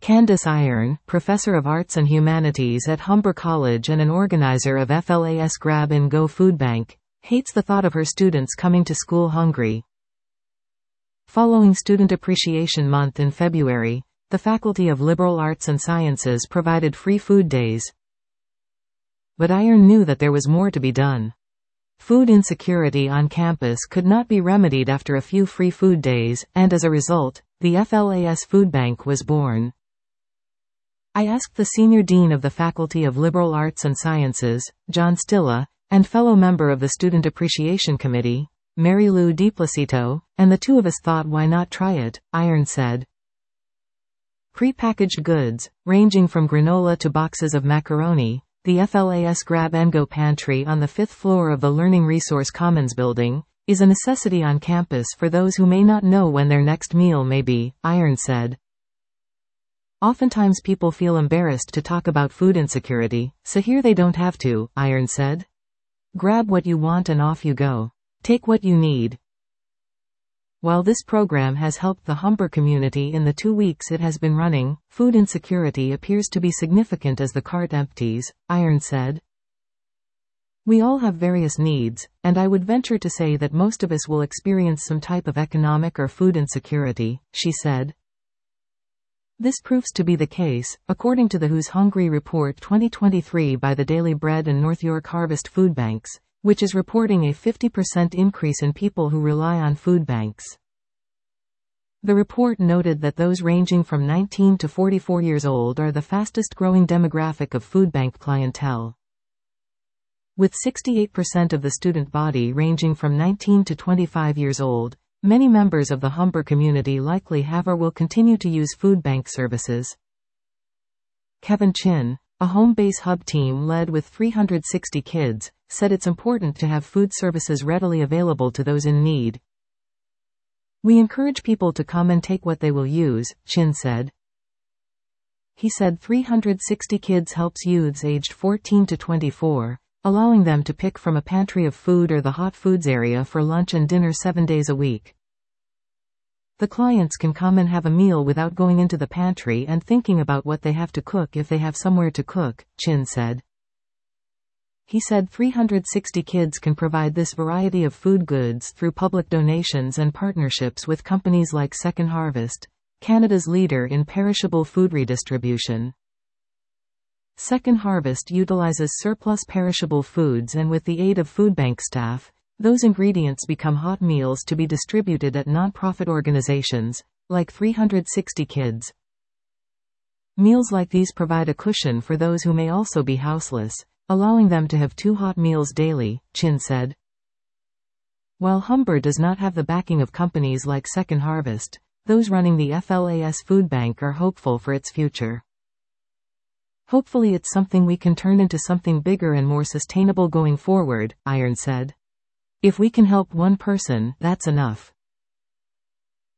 Candace Iron, professor of arts and humanities at Humber College and an organizer of FLAS Grab and Go Food Bank, hates the thought of her students coming to school hungry. Following Student Appreciation Month in February, the Faculty of Liberal Arts and Sciences provided free food days. But Iron knew that there was more to be done. Food insecurity on campus could not be remedied after a few free food days, and as a result, the FLAS Food Bank was born. I asked the Senior Dean of the Faculty of Liberal Arts and Sciences, John Stilla, and fellow member of the Student Appreciation Committee, Mary Lou DiPlacido, and the two of us thought why not try it, Iron said. Pre-packaged goods, ranging from granola to boxes of macaroni, the FLAS Grab and Go Pantry on the 5th floor of the Learning Resource Commons building, is a necessity on campus for those who may not know when their next meal may be, Iron said. Oftentimes people feel embarrassed to talk about food insecurity, so here they don't have to, Iron said. Grab what you want and off you go. Take what you need. While this program has helped the Humber community in the 2 weeks it has been running, food insecurity appears to be significant as the cart empties, Iron said. We all have various needs, and I would venture to say that most of us will experience some type of economic or food insecurity, she said. This proves to be the case, according to the Who's Hungry Report 2023 by the Daily Bread and North York Harvest Food Banks, which is reporting a 50% increase in people who rely on food banks. The report noted that those ranging from 19 to 44 years old are the fastest growing demographic of food bank clientele. With 68% of the student body ranging from 19 to 25 years old, many members of the Humber community likely have or will continue to use food bank services. Kevin Chin, a home base hub team led with 360 kids, said it's important to have food services readily available to those in need. We encourage people to come and take what they will use, Chin said. He said 360 kids helps youths aged 14 to 24, allowing them to pick from a pantry of food or the hot foods area for lunch and dinner 7 days a week. The clients can come and have a meal without going into the pantry and thinking about what they have to cook if they have somewhere to cook, Chin said. He said 360 kids can provide this variety of food goods through public donations and partnerships with companies like Second Harvest, Canada's leader in perishable food redistribution. Second Harvest utilizes surplus perishable foods, and with the aid of food bank staff, those ingredients become hot meals to be distributed at non-profit organizations, like 360 Kids. Meals like these provide a cushion for those who may also be houseless, allowing them to have 2 hot meals daily, Chin said. While Humber does not have the backing of companies like Second Harvest, those running the FLAS Food Bank are hopeful for its future. Hopefully it's something we can turn into something bigger and more sustainable going forward, Iron said. If we can help one person, that's enough.